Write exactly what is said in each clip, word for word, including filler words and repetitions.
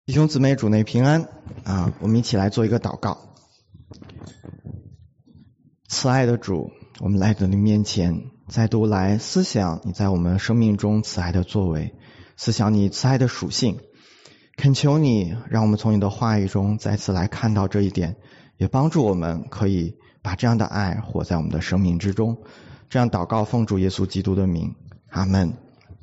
弟兄姊妹，主内平安啊！我们一起来做一个祷告。慈爱的主，我们来到你面前，再度来思想你在我们生命中慈爱的作为，思想你慈爱的属性，恳求你让我们从你的话语中再次来看到这一点，也帮助我们可以把这样的爱活在我们的生命之中。这样祷告，奉主耶稣基督的名，阿们。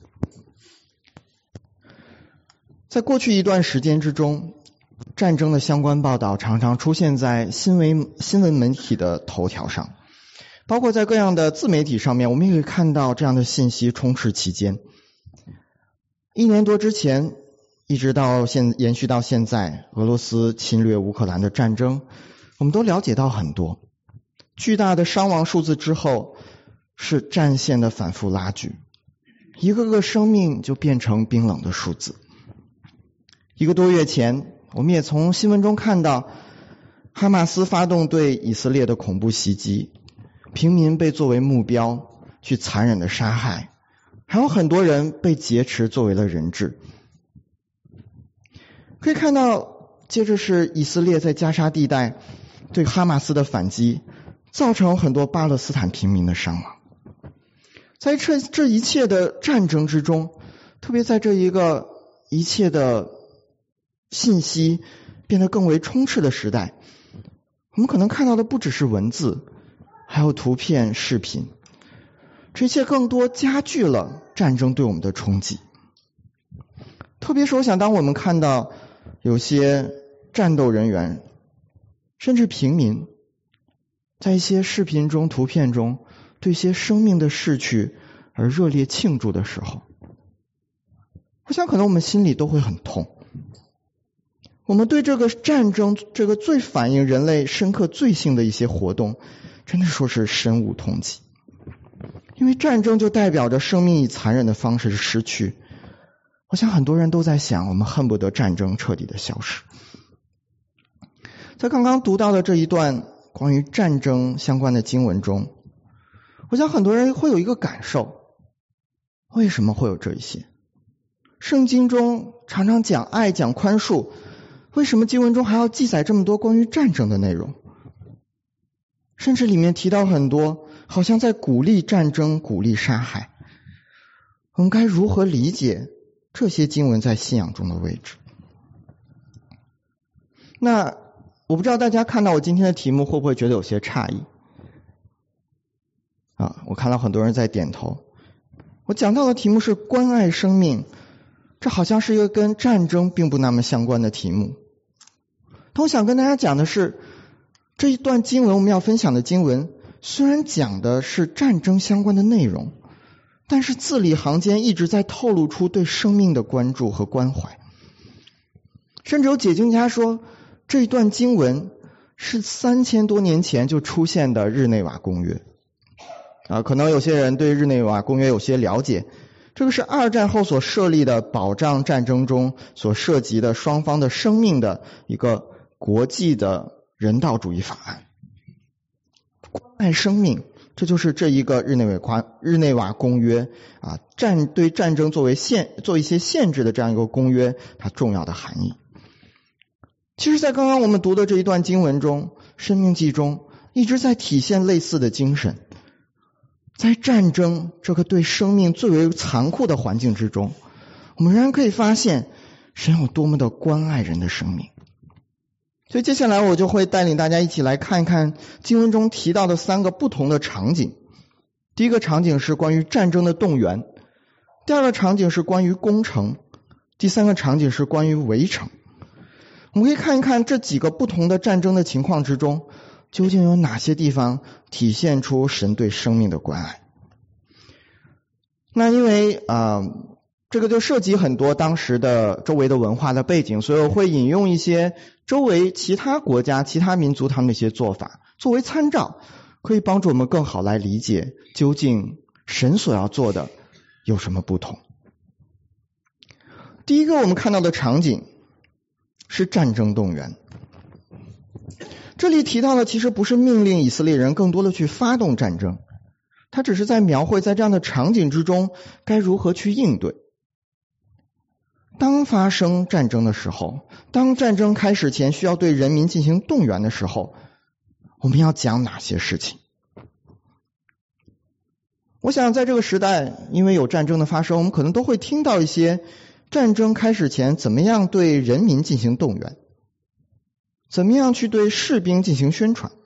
在过去一段时间之中，战争的相关报道常常出现在新闻新闻媒体的头条上，包括在各样的自媒体上面，我们也可以看到这样的信息充斥其间。一年多之前，一直到现延续到现在，俄罗斯侵略乌克兰的战争，我们都了解到很多巨大的伤亡数字之后，是战线的反复拉锯，一个个生命就变成冰冷的数字。一个多月前，我们也从新闻中看到哈马斯发动对以色列的恐怖袭击，平民被作为目标去残忍的杀害，还有很多人被劫持作为了人质。可以看到，接着是以色列在加沙地带对哈马斯的反击，造成很多巴勒斯坦平民的伤亡。在这这一切的战争之中，特别在这一个一切的信息变得更为充斥的时代，我们可能看到的不只是文字，还有图片、视频，这一切更多加剧了战争对我们的冲击。特别是我想，当我们看到有些战斗人员，甚至平民，在一些视频中、图片中对一些生命的逝去而热烈庆祝的时候，我想可能我们心里都会很痛。我们对这个战争，这个最反映人类深刻罪性的一些活动，真的说是深恶痛疾。因为战争就代表着生命以残忍的方式失去。我想很多人都在想，我们恨不得战争彻底的消失。在刚刚读到的这一段关于战争相关的经文中，我想很多人会有一个感受，为什么会有这一些？圣经中常常讲爱、讲宽恕，为什么经文中还要记载这么多关于战争的内容？甚至里面提到很多好像在鼓励战争、鼓励杀害。我们该如何理解这些经文在信仰中的位置？那我不知道大家看到我今天的题目会不会觉得有些诧异啊？我看到很多人在点头。我讲到的题目是关爱生命，这好像是一个跟战争并不那么相关的题目。但我想跟大家讲的是，这一段经文，我们要分享的经文，虽然讲的是战争相关的内容，但是字里行间一直在透露出对生命的关注和关怀。甚至有解经家说，这一段经文是三千多年前就出现的日内瓦公约。啊，可能有些人对日内瓦公约有些了解，这个是二战后所设立的保障战争中所涉及的双方的生命的一个国际的人道主义法案。关爱生命，这就是这一个日内瓦日内瓦公约啊，战对战争作为限做一些限制的这样一个公约，它重要的含义。其实在刚刚我们读的这一段经文中，申命记中一直在体现类似的精神。在战争这个对生命最为残酷的环境之中，我们仍然可以发现神有多么的关爱人的生命。所以接下来我就会带领大家一起来看一看经文中提到的三个不同的场景。第一个场景是关于战争的动员，第二个场景是关于攻城，第三个场景是关于围城。我们可以看一看这几个不同的战争的情况之中，究竟有哪些地方体现出神对生命的关爱。那因为啊、呃，这个就涉及很多当时的周围的文化的背景，所以我会引用一些周围其他国家其他民族他们的一些做法作为参照，可以帮助我们更好来理解究竟神所要做的有什么不同。第一个我们看到的场景是战争动员。这里提到的其实不是命令以色列人更多的去发动战争，他只是在描绘在这样的场景之中该如何去应对。 当发生战争的时候，当战争开始前需要对人民进行动员的时候，我们要讲哪些事情？我想在这个时代，因为有战争的发生，我们可能都会听到一些战争开始前怎么样对人民进行动员，怎么样去对士兵进行宣传。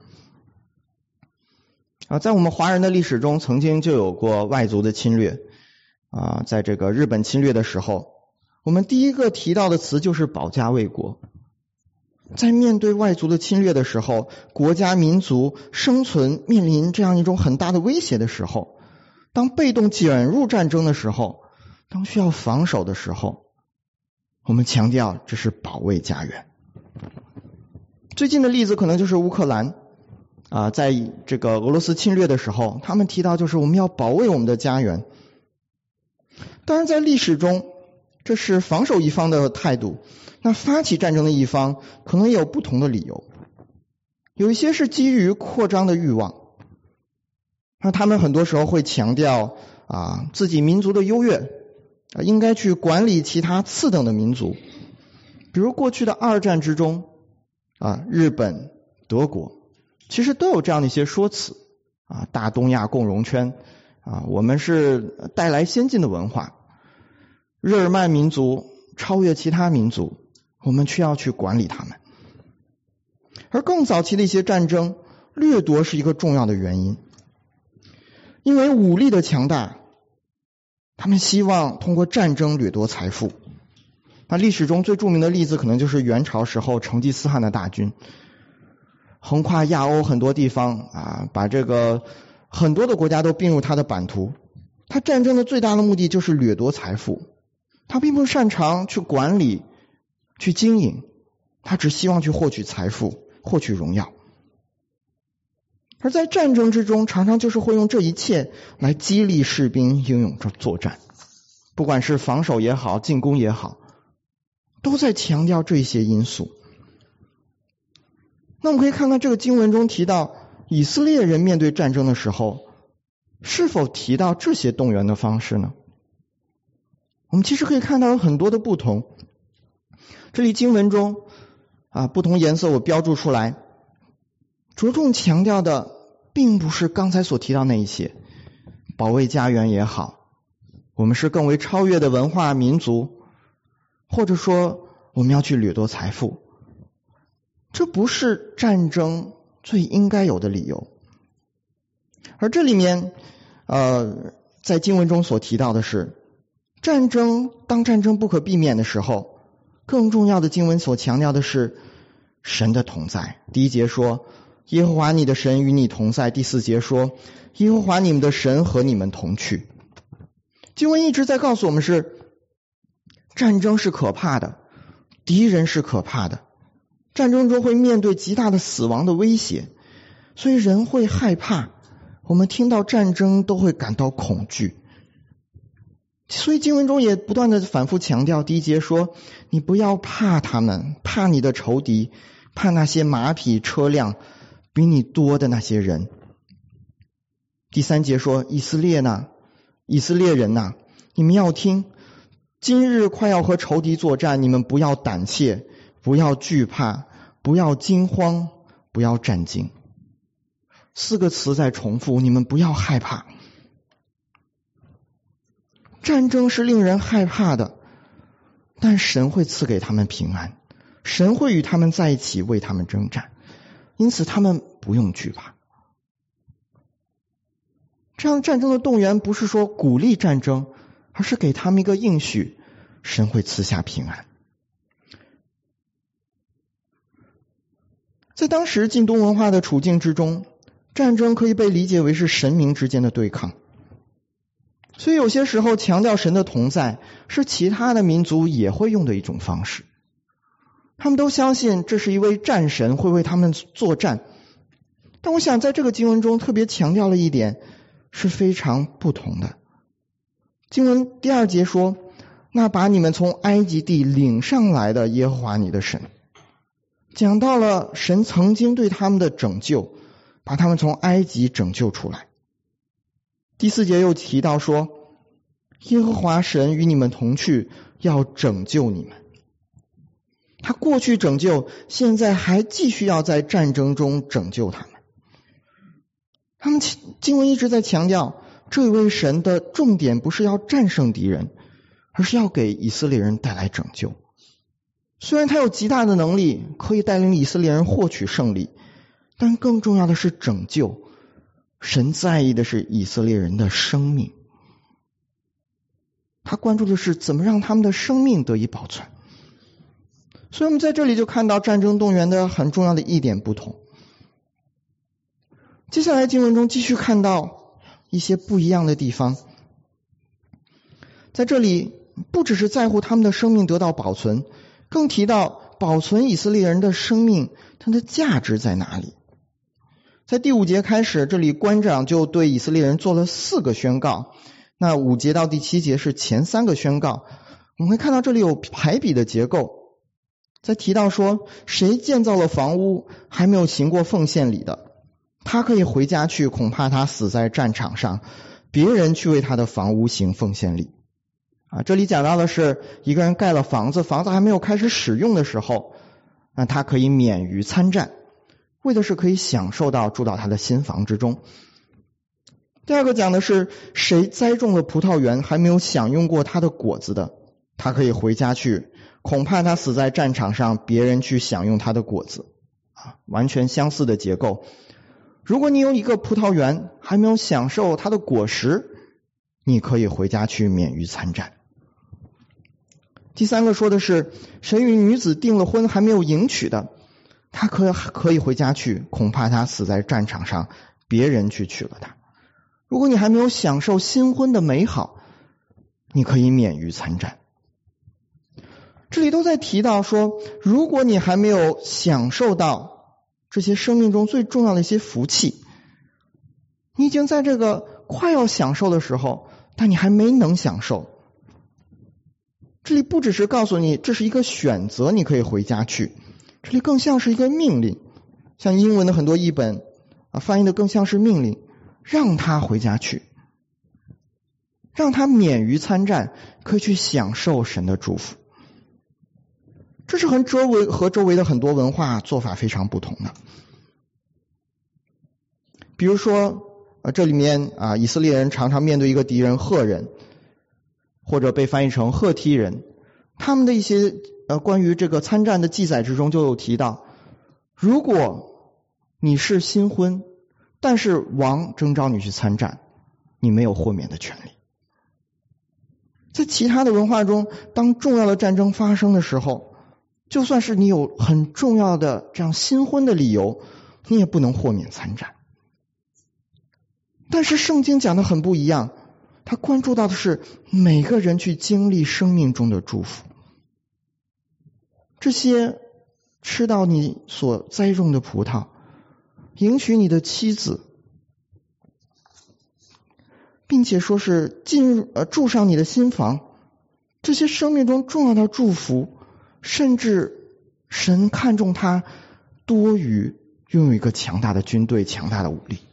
啊，在我们华人的历史中，曾经就有过外族的侵略。啊，在这个日本侵略的时候，我们第一个提到的词就是保家卫国。在面对外族的侵略的时候，国家民族生存面临这样一种很大的威胁的时候，当被动卷入战争的时候，当需要防守的时候，我们强调这是保卫家园。最近的例子可能就是乌克兰啊，在这个俄罗斯侵略的时候，他们提到就是我们要保卫我们的家园。当然在历史中这是防守一方的态度，那发起战争的一方可能也有不同的理由，有一些是基于扩张的欲望，那他们很多时候会强调啊自己民族的优越，啊应该去管理其他次等的民族。比如过去的二战之中啊，日本、德国其实都有这样的一些说辞啊，大东亚共荣圈啊，我们是带来先进的文化，日耳曼民族超越其他民族，我们需要去管理他们。而更早期的一些战争，掠夺是一个重要的原因，因为武力的强大，他们希望通过战争掠夺财富。那历史中最著名的例子可能就是元朝时候成吉思汗的大军，横跨亚欧很多地方啊，把这个很多的国家都并入他的版图。他战争的最大的目的就是掠夺财富，他并不擅长去管理、去经营，他只希望去获取财富、获取荣耀。而在战争之中，常常就是会用这一切来激励士兵英勇作战，不管是防守也好，进攻也好，都在强调这些因素。那我们可以看到这个经文中提到以色列人面对战争的时候，是否提到这些动员的方式呢？我们其实可以看到有很多的不同。这里经文中啊，不同颜色我标注出来，着重强调的并不是刚才所提到那一些，保卫家园也好，我们是更为超越的文化民族，或者说我们要去掠夺财富，这不是战争最应该有的理由。而这里面呃，在经文中所提到的是，战争当战争不可避免的时候，更重要的经文所强调的是神的同在。第一节说耶和华你的神与你同在，第四节说耶和华你们的神和你们同去。经文一直在告诉我们是战争是可怕的，敌人是可怕的，战争中会面对极大的死亡的威胁，所以人会害怕，我们听到战争都会感到恐惧。所以经文中也不断的反复强调，第一节说你不要怕他们，怕你的仇敌，怕那些马匹车辆比你多的那些人。第三节说以色列呐，以色列人呐，你们要听，今日快要和仇敌作战，你们不要胆怯，不要惧怕，不要惊慌，不要战惊。四个词在重复，你们不要害怕。战争是令人害怕的，但神会赐给他们平安，神会与他们在一起，为他们征战，因此他们不用惧怕。这样战争的动员不是说鼓励战争，而是给他们一个应许，神会赐下平安。在当时近东文化的处境之中，战争可以被理解为是神民之间的对抗，所以有些时候强调神的同在是其他的民族也会用的一种方式。他们都相信这是一位战神会为他们作战，但我想在这个经文中特别强调了一点是非常不同的。经文第二节说，那把你们从埃及地领上来的耶和华你的神，讲到了神曾经对他们的拯救，把他们从埃及拯救出来。第四节又提到说， 耶和华神与你们同去，要拯救你们。他过去拯救，现在还继续要在战争中拯救他们。他们经文一直在强调，这位神的重点不是要战胜敌人，而是要给以色列人带来拯救。虽然他有极大的能力，可以带领以色列人获取胜利，但更重要的是拯救。神在意的是以色列人的生命，他关注的是怎么让他们的生命得以保存。所以我们在这里就看到战争动员的很重要的一点不同。接下来经文中继续看到一些不一样的地方。在这里不只是在乎他们的生命得到保存，更提到保存以色列人的生命，它的价值在哪里。在第五节开始，这里官长就对以色列人做了四个宣告，那五节到第七节是前三个宣告。我们会看到这里有排比的结构，在提到说，谁建造了房屋还没有行过奉献礼的，他可以回家去，恐怕他死在战场上，别人去为他的房屋行奉献礼。啊，这里讲到的是一个人盖了房子，房子还没有开始使用的时候，那他可以免于参战，为的是可以享受到住到他的新房之中。第二个讲的是谁栽种了葡萄园还没有享用过他的果子的，他可以回家去，恐怕他死在战场上，别人去享用他的果子。啊，完全相似的结构。如果你有一个葡萄园还没有享受它的果实，你可以回家去免于参战。第三个说的是谁与女子订了婚还没有迎娶的，他可可以回家去，恐怕他死在战场上，别人去娶了他。如果你还没有享受新婚的美好，你可以免于参战。这里都在提到说，如果你还没有享受到这些生命中最重要的一些福气，你已经在这个快要享受的时候，但你还没能享受。这里不只是告诉你这是一个选择，你可以回家去，这里更像是一个命令。像英文的很多译本啊，翻译的更像是命令，让他回家去，让他免于参战，可以去享受神的祝福。这是和周围和周围的很多文化做法非常不同的。比如说呃，这里面啊，以色列人常常面对一个敌人赫人，或者被翻译成赫梯人，他们的一些呃关于这个参战的记载之中就有提到，如果你是新婚，但是王征召你去参战，你没有豁免的权利。在其他的文化中，当重要的战争发生的时候，就算是你有很重要的这样新婚的理由，你也不能豁免参战。但是圣经讲的很不一样，他关注到的是每个人去经历生命中的祝福。这些吃到你所栽种的葡萄，迎娶你的妻子，并且说是进入呃住上你的新房，这些生命中重要的祝福，甚至神看重他多于拥有一个强大的军队、强大的武力。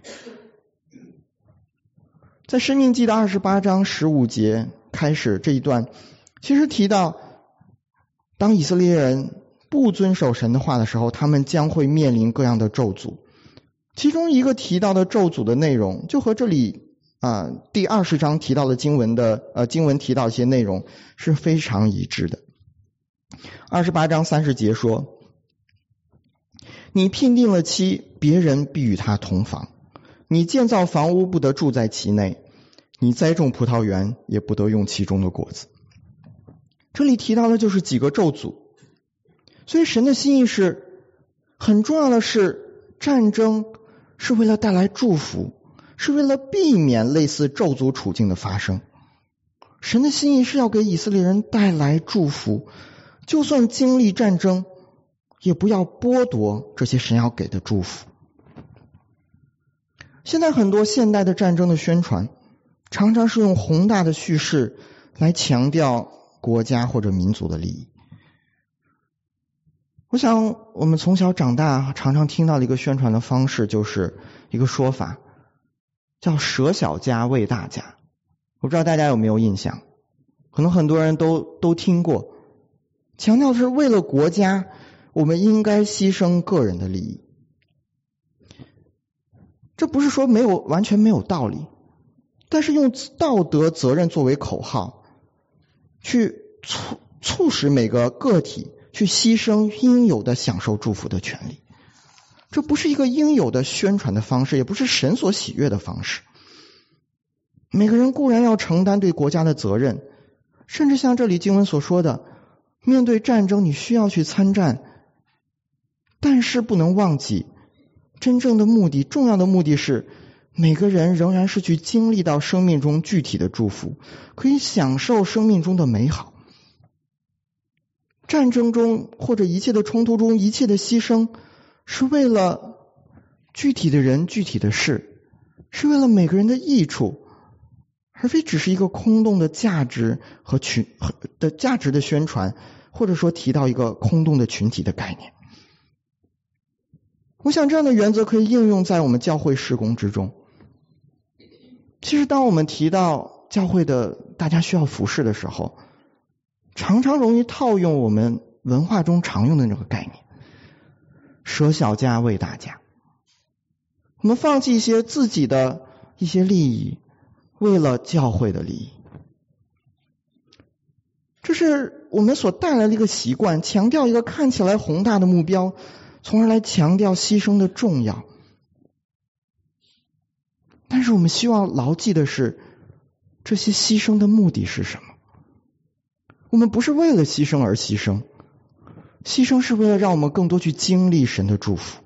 在申命记的二十八章十五节开始这一段，其实提到当以色列人不遵守神的话的时候，他们将会面临各样的咒诅。其中一个提到的咒诅的内容，就和这里啊、呃、第二十章提到的经文的呃经文提到一些内容是非常一致的。二十八章三十节说，你聘定了妻，别人必与他同房。你建造房屋不得住在其内，你栽种葡萄园也不得用其中的果子。这里提到的就是几个咒诅。所以神的心意是很重要的，是战争是为了带来祝福，是为了避免类似咒诅处境的发生。神的心意是要给以色列人带来祝福，就算经历战争，也不要剥夺这些神要给的祝福。现在很多现代的战争的宣传，常常是用宏大的叙事来强调国家或者民族的利益。我想我们从小长大常常听到的一个宣传的方式，就是一个说法叫舍小家为大家。 我不知道大家有没有印象，可能很多人都都听过，强调的是为了国家，我们应该牺牲个人的利益。这不是说没有完全没有道理，但是用道德责任作为口号，去促促使每个个体去牺牲应有的享受祝福的权利，这不是一个应有的宣传的方式，也不是神所喜悦的方式。每个人固然要承担对国家的责任，甚至像这里经文所说的，面对战争你需要去参战，但是不能忘记真正的目的，重要的目的是每个人仍然是去经历到生命中具体的祝福，可以享受生命中的美好。战争中或者一切的冲突中，一切的牺牲是为了具体的人具体的事，是为了每个人的益处，而非只是一个空洞的价值和群的价值的宣传，或者说提到一个空洞的群体的概念。我想这样的原则可以应用在我们教会事工之中。其实当我们提到教会的大家需要服侍的时候，常常容易套用我们文化中常用的那个概念，舍小家为大家。我们放弃一些自己的一些利益，为了教会的利益。这是我们所带来的一个习惯，强调一个看起来宏大的目标，从而来强调牺牲的重要。但是我们希望牢记的是，这些牺牲的目的是什么？我们不是为了牺牲而牺牲，牺牲是为了让我们更多去经历神的祝福。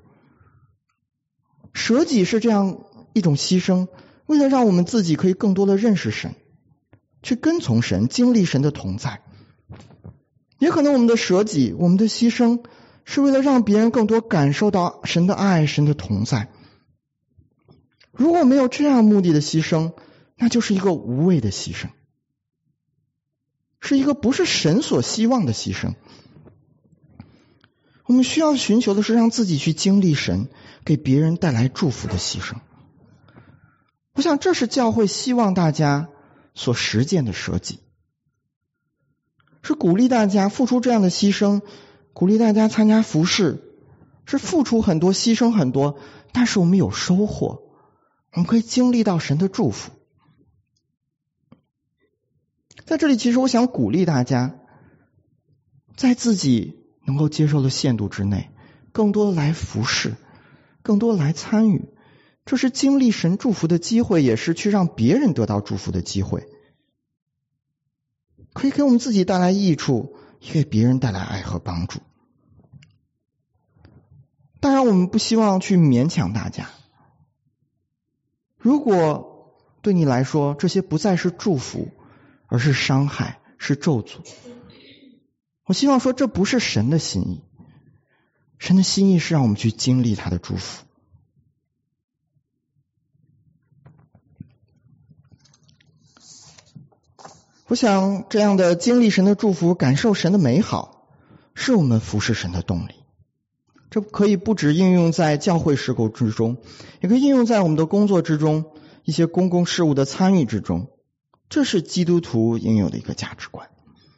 舍己是这样一种牺牲，为了让我们自己可以更多的认识神，去跟从神，经历神的同在。也可能我们的舍己，我们的牺牲，是为了让别人更多感受到神的爱，神的同在。如果没有这样目的的牺牲，那就是一个无谓的牺牲，是一个不是神所希望的牺牲。我们需要寻求的是让自己去经历神给别人带来祝福的牺牲。我想这是教会希望大家所实践的舍己，是鼓励大家付出这样的牺牲，鼓励大家参加服事，是付出很多牺牲很多，但是我们有收获，我们可以经历到神的祝福。在这里其实我想鼓励大家，在自己能够接受的限度之内，更多来服事，更多来参与，这是经历神祝福的机会，也是去让别人得到祝福的机会，可以给我们自己带来益处，也给别人带来爱和帮助。当然我们不希望去勉强大家，如果对你来说这些不再是祝福，而是伤害，是咒诅，我希望说这不是神的心意。神的心意是让我们去经历他的祝福。我想这样的经历神的祝福，感受神的美好，是我们服侍神的动力。这可以不只应用在教会事工之中，也可以应用在我们的工作之中，一些公共事务的参与之中。这是基督徒应有的一个价值观。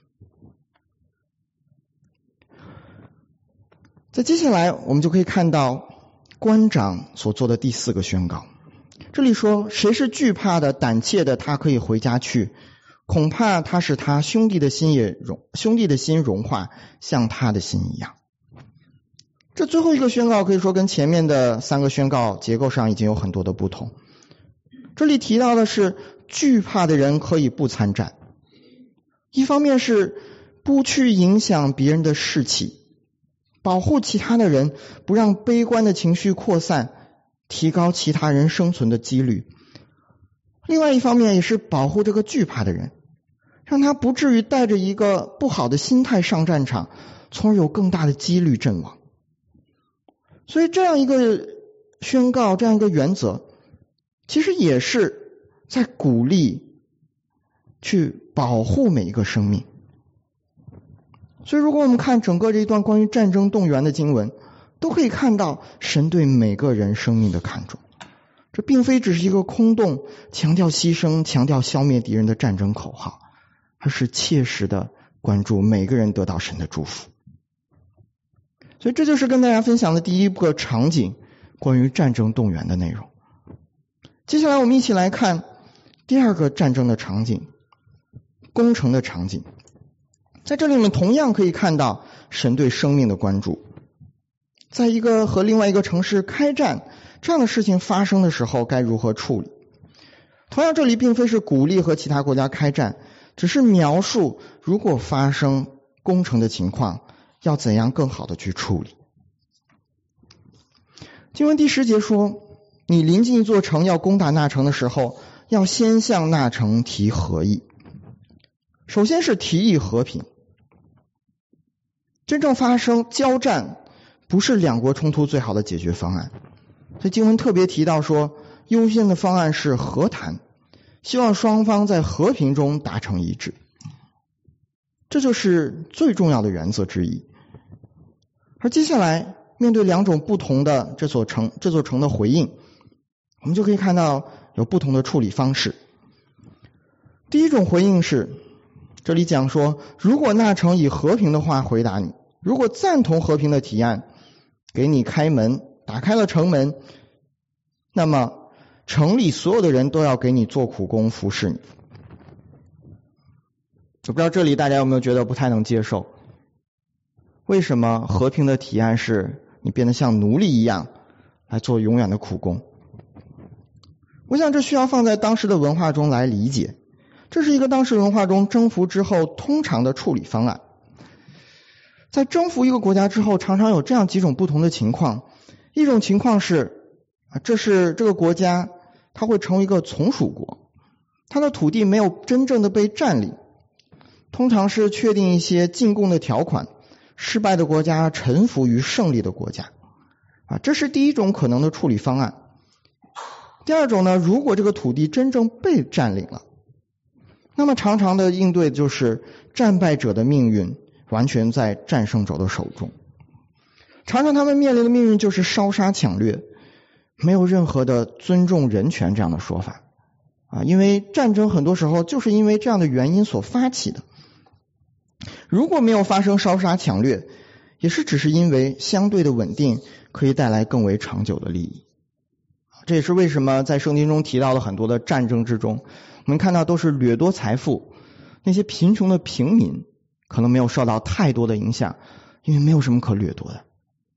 在接下来我们就可以看到官长所做的第四个宣告。这里说，谁是惧怕的胆怯的，他可以回家去，恐怕他使他兄弟的心也融兄弟的心融化，像他的心一样。这最后一个宣告可以说跟前面的三个宣告结构上已经有很多的不同。这里提到的是惧怕的人可以不参战，一方面是不去影响别人的士气，保护其他的人，不让悲观的情绪扩散，提高其他人生存的几率。另外一方面也是保护这个惧怕的人，让他不至于带着一个不好的心态上战场，从而有更大的几率阵亡。所以这样一个宣告，这样一个原则，其实也是在鼓励去保护每一个生命。所以如果我们看整个这一段关于战争动员的经文，都可以看到神对每个人生命的看重， 这并非只是一个空洞、强调牺牲、强调消灭敌人的战争口号，而是切实的关注每个人得到神的祝福。所以这就是跟大家分享的第一个场景，关于战争动员的内容。接下来我们一起来看第二个战争的场景，攻城的场景。在这里面同样可以看到神对生命的关注。在一个和另外一个城市开战，这样的事情发生的时候该如何处理？同样这里并非是鼓励和其他国家开战，只是描述如果发生攻城的情况要怎样更好的去处理。经文第十节说，你临近一座城要攻打那城的时候，要先向那城提和议。首先是提议和平。真正发生交战不是两国冲突最好的解决方案，所以经文特别提到说，优先的方案是和谈，希望双方在和平中达成一致。这就是最重要的原则之一。而接下来面对两种不同的这座城这座城的回应，我们就可以看到有不同的处理方式。第一种回应是，这里讲说，如果那城以和平的话回答你，如果赞同和平的提案，给你开门，打开了城门，那么城里所有的人都要给你做苦工服侍你。我不知道这里大家有没有觉得不太能接受？为什么和平的提案是你变得像奴隶一样来做永远的苦工？我想这需要放在当时的文化中来理解，这是一个当时文化中征服之后通常的处理方案。在征服一个国家之后，常常有这样几种不同的情况。一种情况是，这是这个国家它会成为一个从属国，它的土地没有真正的被占领，通常是确定一些进贡的条款，失败的国家臣服于胜利的国家啊，这是第一种可能的处理方案。第二种呢，如果这个土地真正被占领了，那么常常的应对就是战败者的命运完全在战胜者的手中，常常他们面临的命运就是烧杀抢掠，没有任何的尊重人权这样的说法啊，因为战争很多时候就是因为这样的原因所发起的。如果没有发生烧杀抢掠，也是只是因为相对的稳定可以带来更为长久的利益。这也是为什么在圣经中提到了很多的战争之中，我们看到都是掠夺财富，那些贫穷的平民可能没有受到太多的影响，因为没有什么可掠夺的。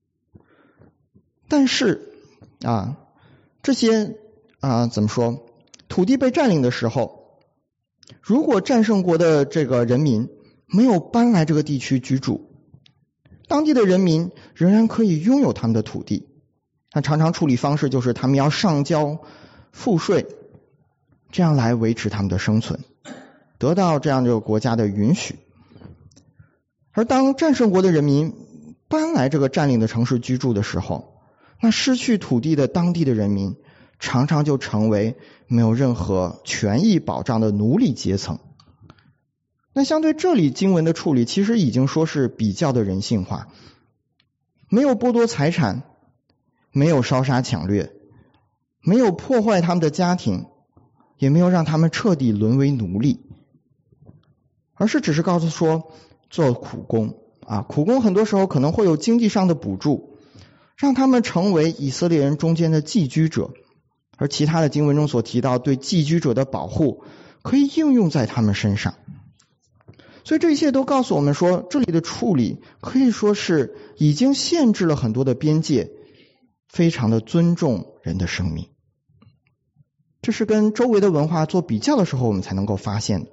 但是啊，这些啊怎么说，土地被占领的时候，如果战胜国的这个人民没有搬来这个地区居住，当地的人民仍然可以拥有他们的土地。那常常处理方式就是他们要上交赋税，这样来维持他们的生存，得到这样这个国家的允许。而当战胜国的人民搬来这个占领的城市居住的时候，那失去土地的当地的人民常常就成为没有任何权益保障的奴隶阶层。那相对这里经文的处理，其实已经说是比较的人性化，没有剥夺财产，没有烧杀抢掠，没有破坏他们的家庭，也没有让他们彻底沦为奴隶，而是只是告诉说做苦工啊，苦工很多时候可能会有经济上的补助，让他们成为以色列人中间的寄居者，而其他的经文中所提到对寄居者的保护可以应用在他们身上。所以这一切都告诉我们说，这里的处理可以说是已经限制了很多的边界，非常的尊重人的生命。这是跟周围的文化做比较的时候我们才能够发现的。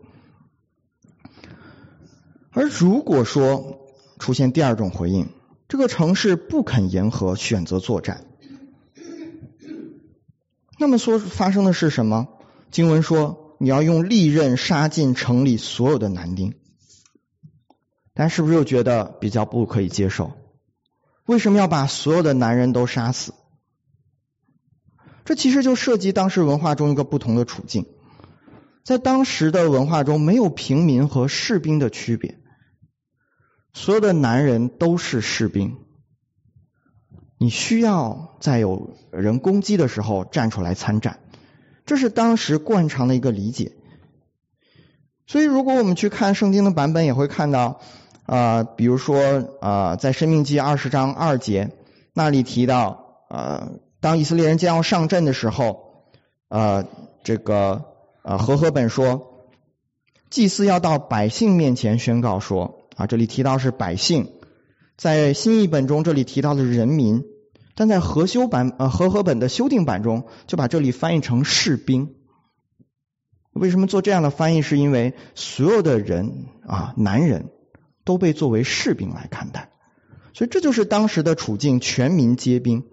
而如果说出现第二种回应，这个城市不肯言和，选择作战，那么说发生的是什么？经文说你要用利刃杀尽城里所有的男丁。但是不是又觉得比较不可以接受？为什么要把所有的男人都杀死？这其实就涉及当时文化中一个不同的处境。在当时的文化中，没有平民和士兵的区别，所有的男人都是士兵。 你需要在有人攻击的时候站出来参战，这是当时惯常的一个理解。所以如果我们去看圣经的版本，也会看到呃，比如说呃，在申命记二十章二节那里提到呃，当以色列人将要上阵的时候，呃，这个呃和合本说，祭司要到百姓面前宣告说，啊，这里提到是百姓，在新译本中这里提到的是人民，但在和修版呃和合本的修订版中就把这里翻译成士兵。为什么做这样的翻译？是因为所有的人啊，男人都被作为士兵来看待，所以这就是当时的处境，全民皆兵。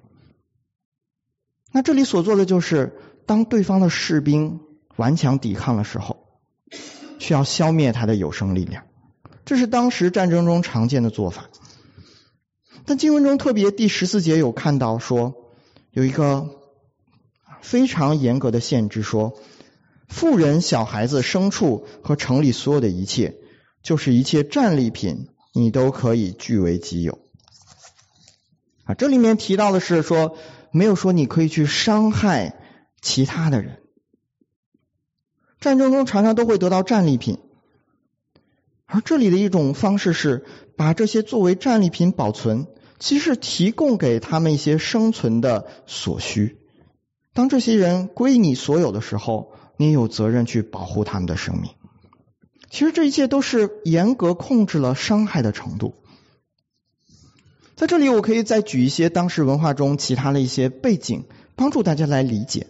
那这里所做的就是，当对方的士兵顽强抵抗的时候，需要消灭他的有生力量，这是当时战争中常见的做法。但经文中特别第十四节有看到说，有一个非常严格的限制，说妇人、小孩子、牲畜和城里所有的一切，就是一切战利品，你都可以据为己有。啊，这里面提到的是说，没有说你可以去伤害其他的人。战争中常常都会得到战利品，而这里的一种方式是把这些作为战利品保存，其实提供给他们一些生存的所需。当这些人归你所有的时候，你有责任去保护他们的生命。其实这一切都是严格控制了伤害的程度。在这里我可以再举一些当时文化中其他的一些背景，帮助大家来理解。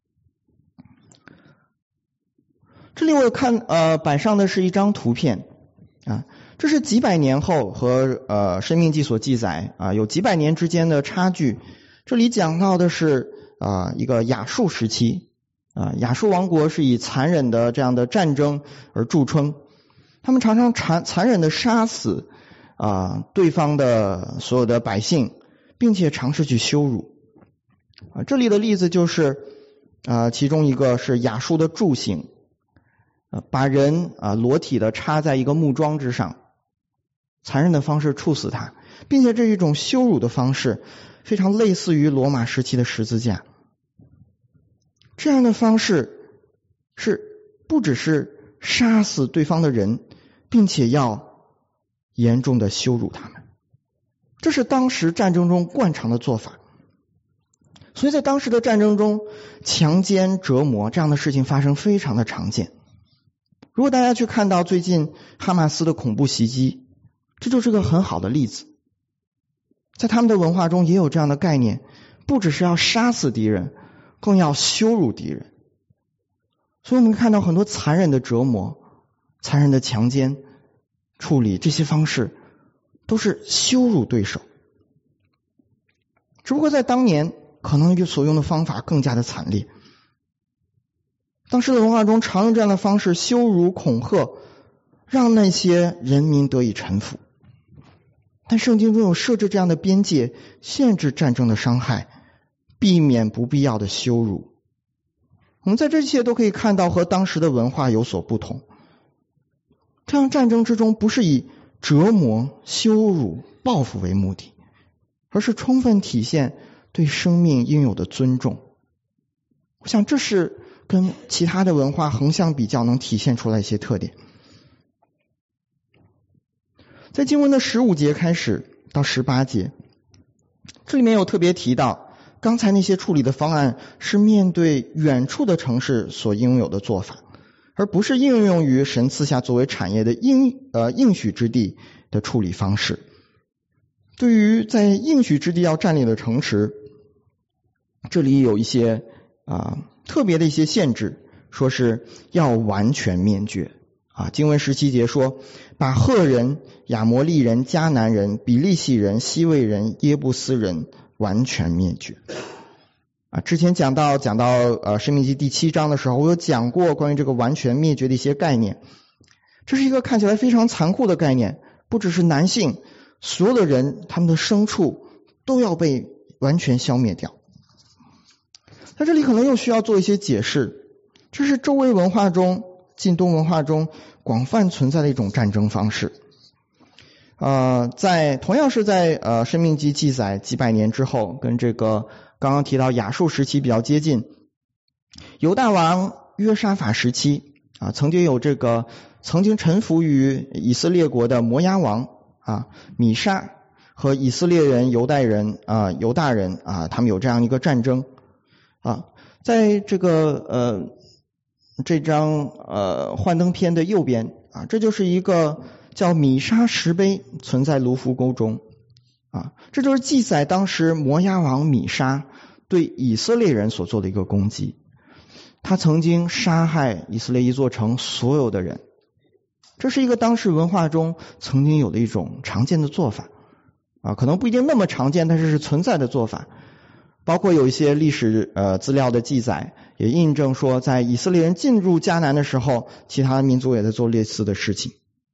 这里我有看呃板上的是一张图片啊，这是几百年后和呃申命记所记载啊有几百年之间的差距。这里讲到的是啊、呃、一个亚述时期啊，亚述王国是以残忍的这样的战争而著称，他们常常残残忍的杀死啊对方的所有的百姓，并且尝试去羞辱啊。这里的例子就是啊，其中一个是亚述的柱刑，啊，把人啊裸体的插在一个木桩之上，残忍的方式处死他，并且这是一种羞辱的方式，非常类似于罗马时期的十字架。这样的方式是不只是杀死对方的人，并且要严重的羞辱他们，这是当时战争中惯常的做法。所以在当时的战争中，强奸、折磨这样的事情发生非常的常见。如果大家去看到最近哈马斯的恐怖袭击，这就是个很好的例子。在他们的文化中也有这样的概念，不只是要杀死敌人，更要羞辱敌人。所以我们看到很多残忍的折磨、残忍的强奸处理，这些方式都是羞辱对手。只不过在当年可能所用的方法更加的惨烈。当时的文化中常用这样的方式羞辱恐吓，让那些人民得以臣服。但圣经中有设置这样的边界，限制战争的伤害，避免不必要的羞辱。我们在这些都可以看到和当时的文化有所不同。这样战争之中不是以折磨、羞辱、报复为目的，而是充分体现对生命应有的尊重。我想这是跟其他的文化横向比较能体现出来一些特点。在经文的十五节开始到十八节，这里面有特别提到，刚才那些处理的方案是面对远处的城市所应有的做法，而不是应用于神赐下作为产业的应呃应许之地的处理方式。对于在应许之地要占领的城池，这里有一些啊、呃、特别的一些限制，说是要完全灭绝啊。经文十七节说，把赫人、亚摩利人、迦南人、比利系人、西魏人、耶布斯人完全灭绝啊。之前讲到讲到呃申命记第七章的时候，我有讲过关于这个完全灭绝的一些概念。这是一个看起来非常残酷的概念，不只是男性，所有的人他们的牲畜都要被完全消灭掉。在这里可能又需要做一些解释，这是周围文化中、近东文化中广泛存在的一种战争方式。 呃，在同样是在呃申命记记载几百年之后，跟这个刚刚提到亚述时期比较接近。犹大王约沙法时期啊，曾经有这个曾经臣服于以色列国的摩押王啊米沙和以色列人犹大人啊犹大人啊，他们有这样一个战争啊，在这个呃这张呃幻灯片的右边啊，这就是一个叫米沙石碑存在卢浮宫中啊，这就是记载当时摩押王米沙对以色列人所做的一个攻击。他曾经杀害以色列一座城所有的人，这是一个当时文化中曾经有的一种常见的做法啊，可能不一定那么常见，但是是存在的做法。包括有一些历史呃资料的记载，也印证说，在以色列人进入迦南的时候，其他民族也在做类似的事情。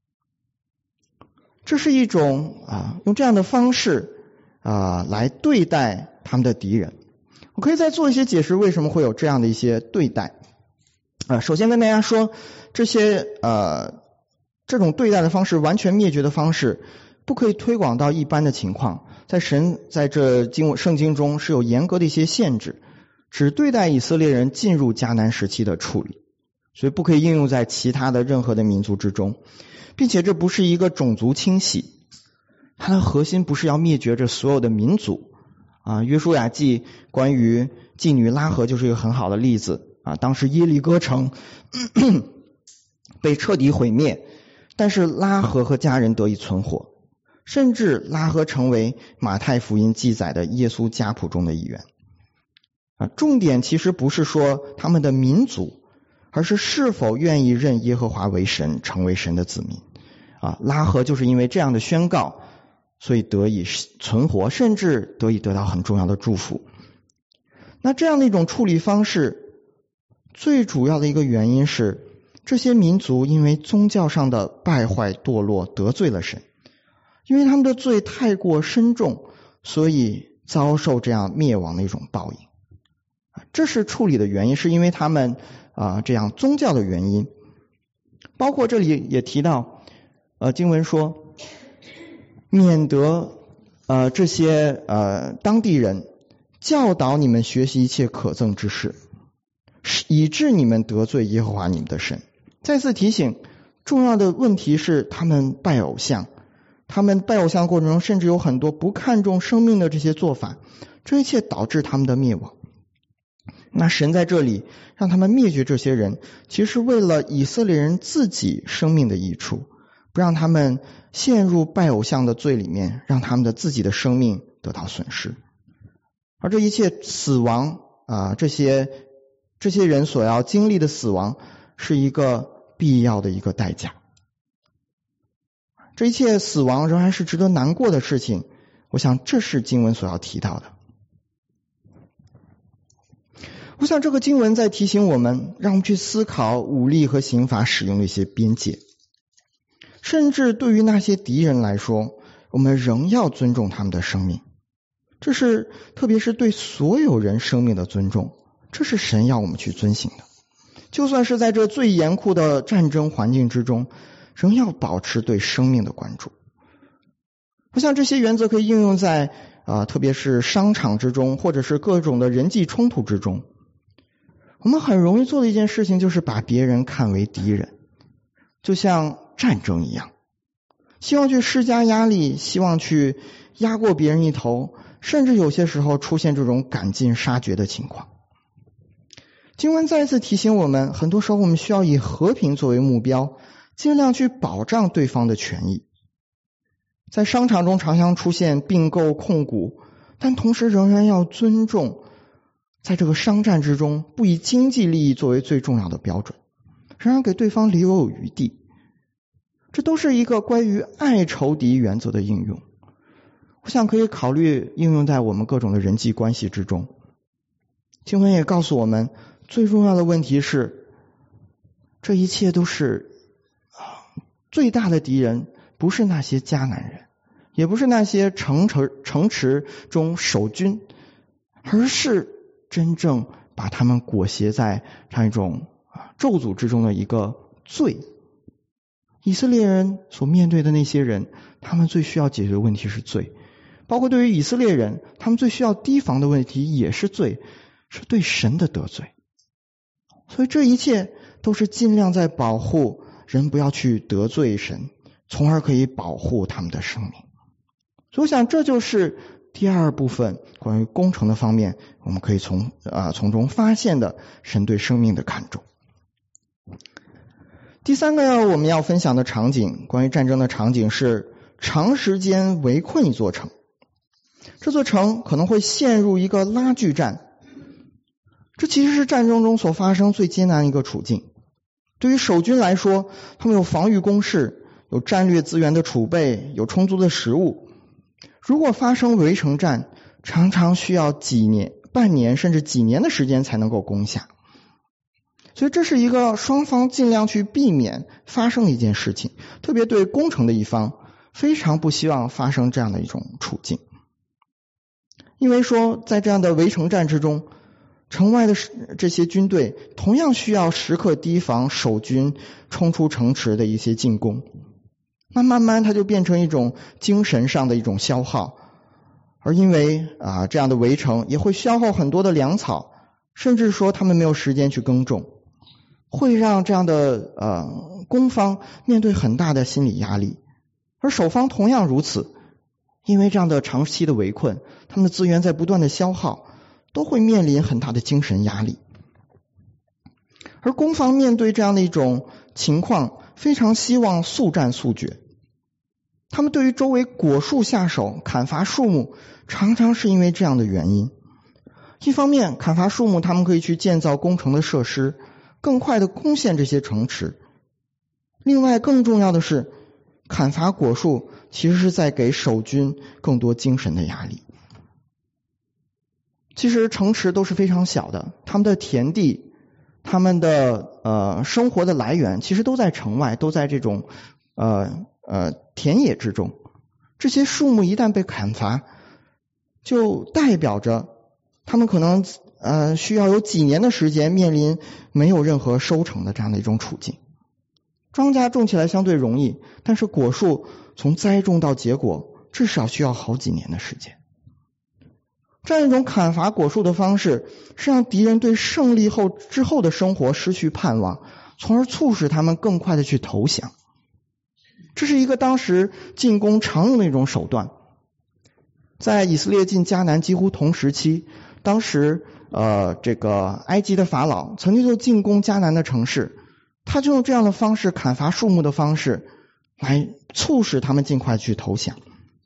这是一种啊用这样的方式啊来对待他们的敌人。我可以再做一些解释，为什么会有这样的一些对待啊？首先跟大家说，这些呃这种对待的方式，完全灭绝的方式，不可以推广到一般的情况。在神在这经圣经中是有严格的一些限制，只对待以色列人进入迦南时期的处理，所以不可以应用在其他的任何的民族之中，并且这不是一个种族清洗，它的核心不是要灭绝这所有的民族。啊，约书亚记关于妓女拉合就是一个很好的例子啊。当时耶利哥城咳咳被彻底毁灭，但是拉合和家人得以存活，甚至拉合成为马太福音记载的耶稣家谱中的一员啊。重点其实不是说他们的民族，而是是否愿意认耶和华为神，成为神的子民啊。拉合就是因为这样的宣告，所以得以存活，甚至得以得到很重要的祝福。那这样的一种处理方式，最主要的一个原因是，这些民族因为宗教上的败坏堕落，得罪了神，因为他们的罪太过深重，所以遭受这样灭亡的一种报应。这是处理的原因，是因为他们啊这样宗教的原因。包括这里也提到，呃经文说，免得呃这些呃当地人教导你们学习一切可憎之事，以致你们得罪耶和华你们的神。再次提醒，重要的问题是他们拜偶像，他们拜偶像过程中甚至有很多不看重生命的这些做法，这一切导致他们的灭亡。那神在这里让他们灭绝这些人，其实是为了以色列人自己生命的益处，不让他们陷入拜偶像的罪里面，让他们的自己的生命得到损失。而这一切死亡啊，这些这些人所要经历的死亡，是一个必要的一个代价。这一切死亡仍然是值得难过的事情，我想这是经文所要提到的。我想这个经文在提醒我们，让我们去思考武力和刑罚使用的一些边界。甚至对于那些敌人来说，我们仍要尊重他们的生命，这是特别是对所有人生命的尊重，这是神要我们去遵行的。就算是在这最严酷的战争环境之中，仍要保持对生命的关注。我想这些原则可以应用在啊、呃，特别是商场之中，或者是各种的人际冲突之中。我们很容易做的一件事情就是把别人看为敌人，就像战争一样，希望去施加压力，希望去压过别人一头，甚至有些时候出现这种赶尽杀绝的情况。经文再一次提醒我们，很多时候我们需要以和平作为目标，尽量去保障对方的权益。在商场中常常出现并购控股，但同时仍然要尊重，在这个商战之中不以经济利益作为最重要的标准，仍然给对方留有余地。这都是一个关于爱仇敌原则的应用，我想可以考虑应用在我们各种的人际关系之中。经文也告诉我们，最重要的问题是，这一切都是最大的敌人不是那些迦南人，也不是那些城池城池中守军，而是真正把他们裹挟在这样一种咒诅之中的一个罪。以色列人所面对的那些人， 他们最需要解决的问题是罪，包括对于以色列人，他们最需要提防的问题也是罪，是对神的得罪。所以这一切都是尽量在保护人不要去得罪神，从而可以保护他们的生命。所以我想这就是第二部分关于工程的方面，我们可以从啊、呃、从中发现的神对生命的看重。第三个要我们要分享的场景，关于战争的场景是长时间围困一座城，这座城可能会陷入一个拉锯战，这其实是战争中所发生最艰难的一个处境。对于守军来说，他们有防御工事，有战略资源的储备，有充足的食物。如果发生围城战，常常需要几年、半年甚至几年的时间才能够攻下。所以这是一个双方尽量去避免发生的一件事情，特别对攻城的一方非常不希望发生这样的一种处境。因为说在这样的围城战之中，城外的这些军队同样需要时刻提防守军冲出城池的一些进攻，那慢慢它就变成一种精神上的一种消耗。而因为啊这样的围城也会消耗很多的粮草，甚至说他们没有时间去耕种，会让这样的呃攻方面对很大的心理压力，而守方同样如此。因为这样的长期的围困，他们的资源在不断的消耗，都会面临很大的精神压力。而攻方面对这样的一种情况，非常希望速战速决。他们对于周围果树下手，砍伐树木，常常是因为这样的原因。一方面砍伐树木，他们可以去建造工程的设施，更快的攻陷这些城池。另外更重要的是，砍伐果树其实是在给守军更多精神的压力。其实城池都是非常小的，他们的田地，他们的呃生活的来源其实都在城外，都在这种呃呃田野之中。这些树木一旦被砍伐，就代表着他们可能呃需要有几年的时间面临没有任何收成的这样的一种处境。庄稼种起来相对容易，但是果树从栽种到结果至少需要好几年的时间。这样一种砍伐果树的方式，是让敌人对胜利后之后的生活失去盼望，从而促使他们更快的去投降。这是一个当时进攻常用的一种手段。在以色列进迦南几乎同时期，当时呃这个埃及的法老曾经就进攻迦南的城市，他就用这样的方式，砍伐树木的方式，来促使他们尽快去投降。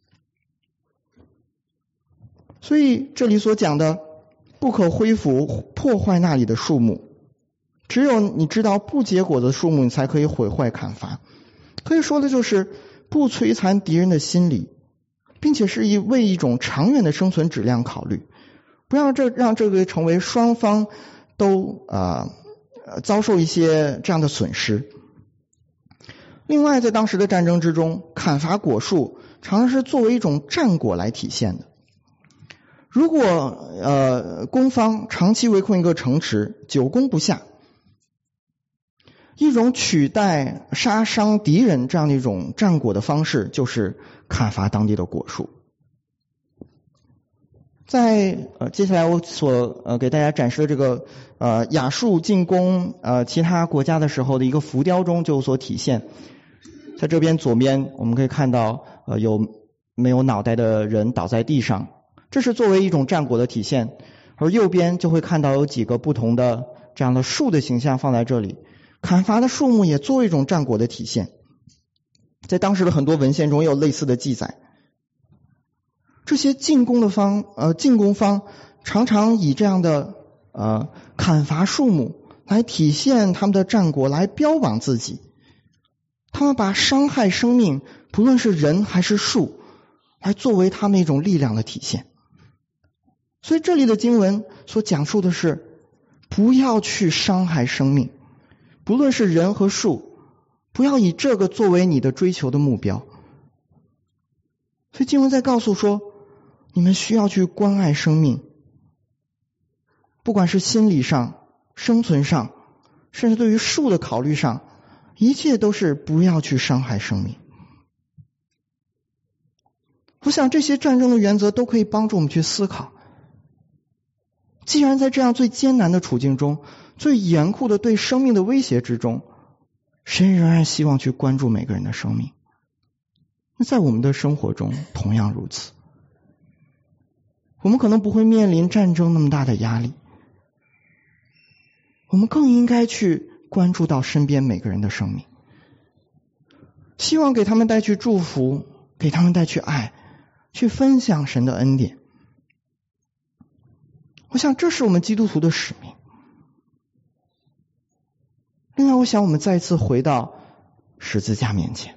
所以这里所讲的不可恢复破坏那里的树木，只有你知道不结果的树木，你才可以毁坏砍伐。可以说的就是不摧残敌人的心理，并且是以为一种长远的生存质量考虑，不要这让这个成为双方都呃遭受一些这样的损失。另外在当时的战争之中，砍伐果树常常是作为一种战果来体现的。如果呃攻方长期围困一个城池，久攻不下，一种取代杀伤敌人这样的一种战果的方式，就是砍伐当地的果树。在呃接下来我所呃给大家展示的这个呃亚述进攻呃其他国家的时候的一个浮雕中就有所体现。在这边左边我们可以看到呃有没有脑袋的人倒在地上，这是作为一种战果的体现。而右边就会看到有几个不同的这样的树的形象放在这里，砍伐的树木也作为一种战果的体现。在当时的很多文献中也有类似的记载。这些进攻的方呃进攻方常常以这样的呃砍伐树木来体现他们的战果，来标榜自己。他们把伤害生命，不论是人还是树，来作为他们一种力量的体现。所以这里的经文所讲述的是，不要去伤害生命，不论是人和树，不要以这个作为你的追求的目标。所以经文在告诉说，你们需要去关爱生命，不管是心理上、生存上，甚至对于树的考虑上，一切都是不要去伤害生命。 我想这些战争的原则都可以帮助我们去思考，既然在这样最艰难的处境中，最严酷的对生命的威胁之中，神仍然希望去关注每个人的生命，那在我们的生活中同样如此。我们可能不会面临战争那么大的压力，我们更应该去关注到身边每个人的生命，希望给他们带去祝福，给他们带去爱，去分享神的恩典。我想这是我们基督徒的使命。另外，我想我们再次回到十字架面前，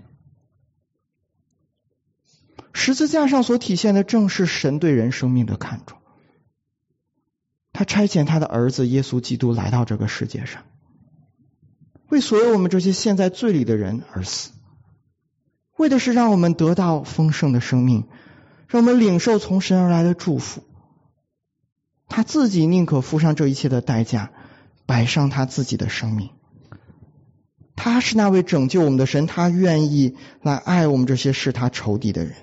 十字架上所体现的正是神对人生命的看重。他差遣他的儿子耶稣基督来到这个世界上，为所有我们这些陷在罪里的人而死，为的是让我们得到丰盛的生命，让我们领受从神而来的祝福。他自己宁可付上这一切的代价，摆上他自己的生命。他是那位拯救我们的神，他愿意来爱我们这些是他仇敌的人。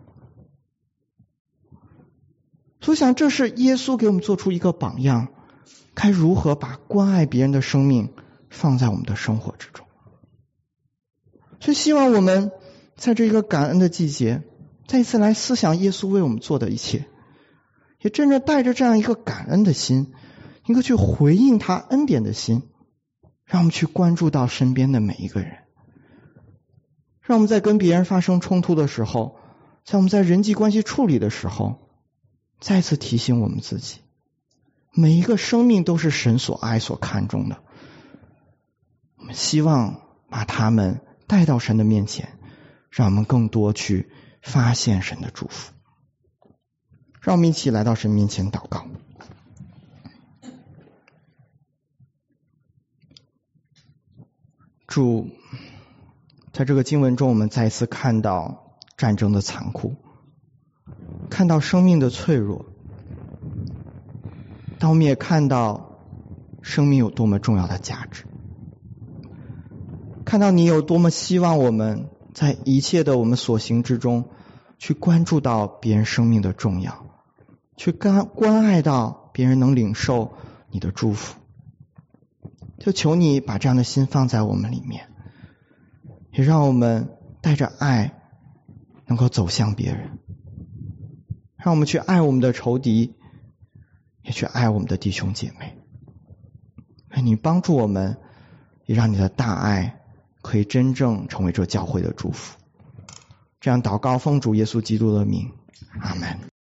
所以想这是耶稣给我们做出一个榜样，该如何把关爱别人的生命放在我们的生活之中。所以希望我们在这个感恩的季节，再一次来思想耶稣为我们做的一切，也真正带着这样一个感恩的心，一个去回应他恩典的心，让我们去关注到身边的每一个人，让我们在跟别人发生冲突的时候，在我们在人际关系处理的时候，再次提醒我们自己，每一个生命都是神所爱所看重的，我们希望把他们带到神的面前，让我们更多去发现神的祝福。让我们一起来到神面前祷告。主，在这个经文中，我们再一次看到战争的残酷，看到生命的脆弱，但我们也看到生命有多么重要的价值，看到你有多么希望我们在一切的我们所行之中去关注到别人生命的重要，去关关爱到别人能领受你的祝福。就求你把这样的心放在我们里面，也让我们带着爱能够走向别人，让我们去爱我们的仇敌，也去爱我们的弟兄姐妹。愿你帮助我们，也让你的大爱可以真正成为这教会的祝福。这样祷告奉主耶稣基督的名，阿们。